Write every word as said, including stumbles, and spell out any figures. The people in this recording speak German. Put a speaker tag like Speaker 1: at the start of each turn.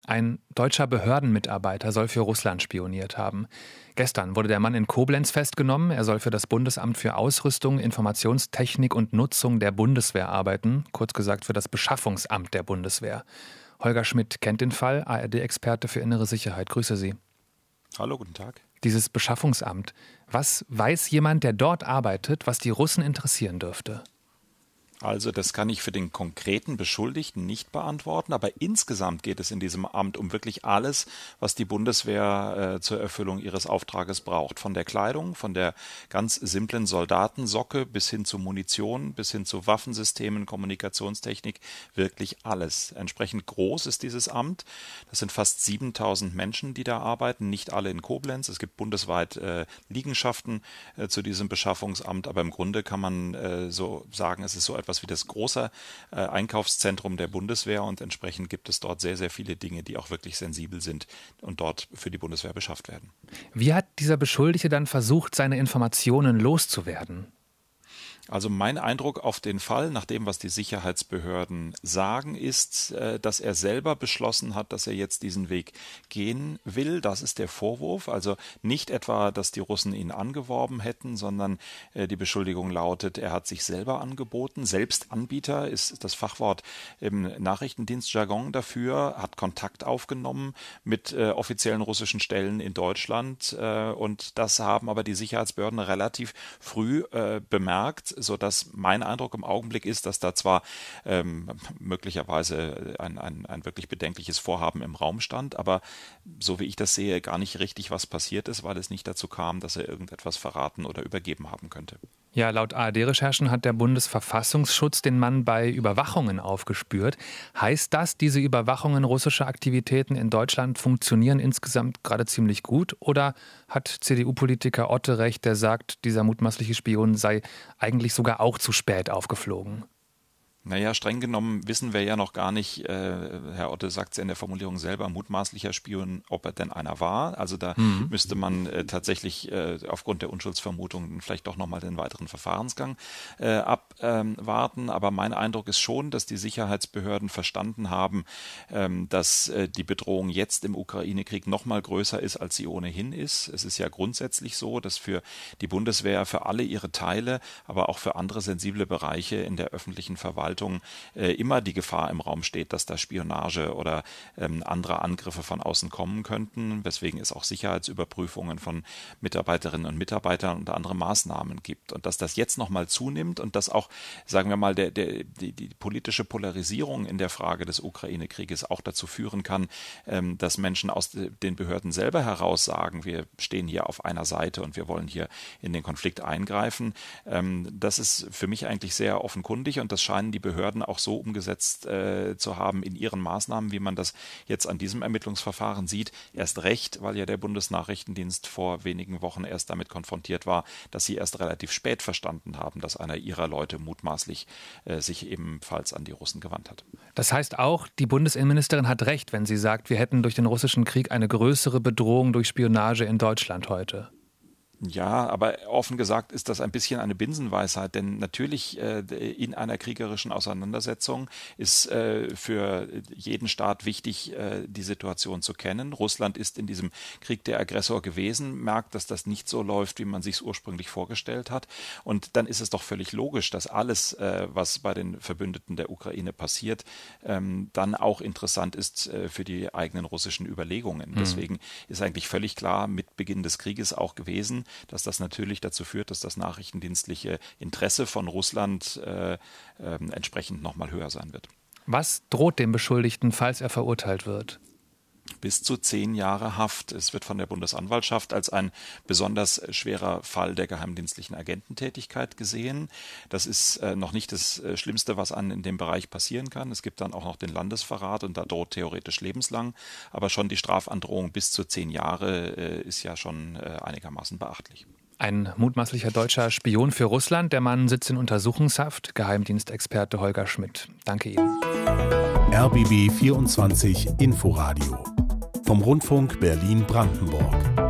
Speaker 1: Ein deutscher Behördenmitarbeiter soll für Russland spioniert haben. Gestern wurde der Mann in Koblenz festgenommen. Er soll für das Bundesamt für Ausrüstung, Informationstechnik und Nutzung der Bundeswehr arbeiten, kurz gesagt für das Beschaffungsamt der Bundeswehr. Holger Schmidt kennt den Fall, A R D-Experte für innere Sicherheit. Grüße Sie.
Speaker 2: Hallo, guten Tag.
Speaker 1: Dieses Beschaffungsamt, was weiß jemand, der dort arbeitet, was die Russen interessieren dürfte?
Speaker 2: Also das kann ich für den konkreten Beschuldigten nicht beantworten, aber insgesamt geht es in diesem Amt um wirklich alles, was die Bundeswehr äh, zur Erfüllung ihres Auftrages braucht. Von der Kleidung, von der ganz simplen Soldatensocke bis hin zu Munition, bis hin zu Waffensystemen, Kommunikationstechnik, wirklich alles. Entsprechend groß ist dieses Amt. Das sind fast siebentausend Menschen, die da arbeiten, nicht alle in Koblenz. Es gibt bundesweit äh, Liegenschaften äh, zu diesem Beschaffungsamt, aber im Grunde kann man äh, so sagen, es ist so etwas was wie das große äh, Einkaufszentrum der Bundeswehr und entsprechend gibt es dort sehr, sehr viele Dinge, die auch wirklich sensibel sind und dort für die Bundeswehr beschafft werden.
Speaker 1: Wie hat dieser Beschuldigte dann versucht, seine Informationen loszuwerden?
Speaker 2: Also mein Eindruck auf den Fall, nach dem, was die Sicherheitsbehörden sagen, ist, dass er selber beschlossen hat, dass er jetzt diesen Weg gehen will. Das ist der Vorwurf. Also nicht etwa, dass die Russen ihn angeworben hätten, sondern die Beschuldigung lautet, er hat sich selber angeboten. Selbst Anbieter ist das Fachwort im Nachrichtendienstjargon dafür, hat Kontakt aufgenommen mit offiziellen russischen Stellen in Deutschland. Und das haben aber die Sicherheitsbehörden relativ früh bemerkt, sodass mein Eindruck im Augenblick ist, dass da zwar ähm, möglicherweise ein, ein, ein wirklich bedenkliches Vorhaben im Raum stand, aber so wie ich das sehe, gar nicht richtig was passiert ist, weil es nicht dazu kam, dass er irgendetwas verraten oder übergeben haben könnte.
Speaker 1: Ja, laut A R D-Recherchen hat der Bundesverfassungsschutz den Mann bei Überwachungen aufgespürt. Heißt das, diese Überwachungen russischer Aktivitäten in Deutschland funktionieren insgesamt gerade ziemlich gut? Oder hat C D U-Politiker Otte recht, der sagt, dieser mutmaßliche Spion sei eigentlich sogar auch zu spät aufgeflogen?
Speaker 2: Naja, streng genommen wissen wir ja noch gar nicht, äh, Herr Otte sagt es ja in der Formulierung selber, mutmaßlicher Spion, ob er denn einer war. Also da mhm. müsste man äh, tatsächlich äh, aufgrund der Unschuldsvermutung vielleicht doch nochmal den weiteren Verfahrensgang äh, abwarten. Ähm, Aber mein Eindruck ist schon, dass die Sicherheitsbehörden verstanden haben, ähm, dass äh, die Bedrohung jetzt im Ukraine-Krieg nochmal größer ist, als sie ohnehin ist. Es ist ja grundsätzlich so, dass für die Bundeswehr, für alle ihre Teile, aber auch für andere sensible Bereiche in der öffentlichen Verwaltung äh, immer die Gefahr im Raum steht, dass da Spionage oder ähm, andere Angriffe von außen kommen könnten, weswegen es auch Sicherheitsüberprüfungen von Mitarbeiterinnen und Mitarbeitern und andere Maßnahmen gibt. Und dass das jetzt nochmal zunimmt und dass auch, sagen wir mal, der, der, die, die politische Polarisierung in der Frage des Ukraine-Krieges auch dazu führen kann, ähm, dass Menschen aus den Behörden selber heraus sagen, wir stehen hier auf einer Seite und wir wollen hier in den Konflikt eingreifen. Ähm, das ist für mich eigentlich sehr offenkundig und das scheinen die Behörden auch so umgesetzt äh, zu haben in ihren Maßnahmen, wie man das jetzt an diesem Ermittlungsverfahren sieht. Erst recht, weil ja der Bundesnachrichtendienst vor wenigen Wochen erst damit konfrontiert war, dass sie erst relativ spät verstanden haben, dass einer ihrer Leute mutmaßlich äh, sich ebenfalls an die Russen gewandt hat.
Speaker 1: Das heißt auch, die Bundesinnenministerin hat recht, wenn sie sagt, wir hätten durch den russischen Krieg eine größere Bedrohung durch Spionage in Deutschland heute.
Speaker 2: Ja, aber offen gesagt ist das ein bisschen eine Binsenweisheit, denn natürlich äh, in einer kriegerischen Auseinandersetzung ist äh, für jeden Staat wichtig, äh, die Situation zu kennen. Russland ist in diesem Krieg der Aggressor gewesen, merkt, dass das nicht so läuft, wie man sich es ursprünglich vorgestellt hat. Und dann ist es doch völlig logisch, dass alles, äh, was bei den Verbündeten der Ukraine passiert, ähm, dann auch interessant ist äh, für die eigenen russischen Überlegungen. Mhm. Deswegen ist eigentlich völlig klar mit Beginn des Krieges auch gewesen, dass das natürlich dazu führt, dass das nachrichtendienstliche Interesse von Russland äh, äh, entsprechend nochmal höher sein wird.
Speaker 1: Was droht dem Beschuldigten, falls er verurteilt wird?
Speaker 2: Bis zu zehn Jahre Haft. Es wird von der Bundesanwaltschaft als ein besonders schwerer Fall der geheimdienstlichen Agententätigkeit gesehen. Das ist äh, noch nicht das äh, Schlimmste, was an in dem Bereich passieren kann. Es gibt dann auch noch den Landesverrat und da droht theoretisch lebenslang. Aber schon die Strafandrohung bis zu zehn Jahre äh, ist ja schon äh, einigermaßen beachtlich.
Speaker 1: Ein mutmaßlicher deutscher Spion für Russland. Der Mann sitzt in Untersuchungshaft. Geheimdienstexperte Holger Schmidt. Danke Ihnen.
Speaker 3: R B B vierundzwanzig Inforadio vom Rundfunk Berlin-Brandenburg.